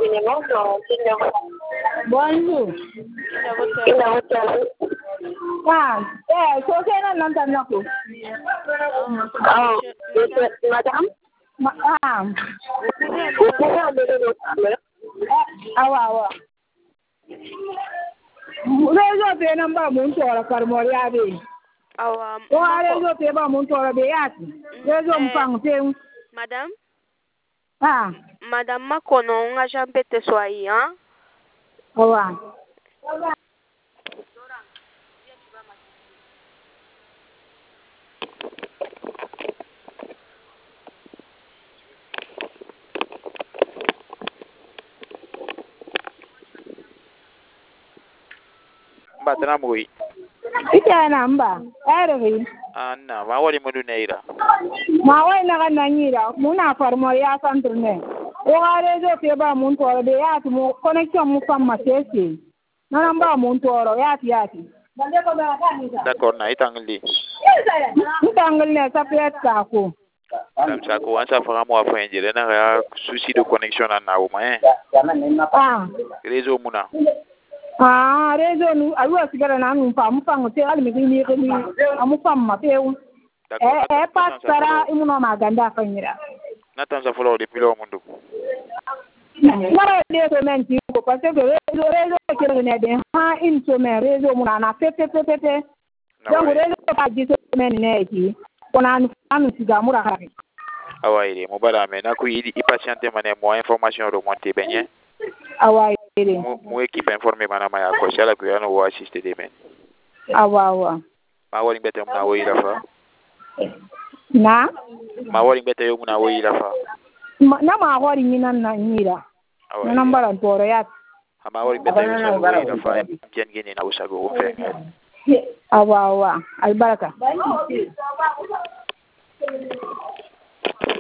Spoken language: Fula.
Bonjour. Ah, so c'est un entendant. Madame? Ah. Awa. Réseau pe namba mun tora parmoria be. Awa. Réseau pe ba mun tora be yati. Réseau mpang te. Madame? Ah. Madame Makono nga jampete swai, hein? Awa. Batana mui. Ita na mba. Erwi. Anna, ma wali mudu neira. Ma wai na kan nanyira. Muna parmoria centre ne. O réseau pe ba mun tora be yati mo connexion mu famma sesi. Nana ba mun toro yati. D'accord, na itangli. Itangle ne sa peut ka ko. Madame Sako, on s'en fera moi fin dire na ya souci de connexion na uma Ah. Réseau muna. Ah, réseau nu ayo sigara na nu pam te almi ni amu famma pe pasara imuno maganda fanyira. Natanza follow depuis le mundo. Mara de ko men ti ko parce que réseau ke ne de ha in so men réseau muna na pe. Donc réseau pa di so men ne ki. Kona anu siga mura ha. Awaire, mobala me na ku idi patiente mané mo information remonter benye. Awaire. Mo équipe informé manama ya ko sala ku ya no assister de men. Awa. Ma wali bete mna wo ira fa. Na? Ma wali bete yo mna wo ira fa. Na ma hori nyina na nyira. Na nambara ntoro ya. Ma wali bete yo mna wo ira fa. Jen gene na usago o fe. Awa. Albaraka.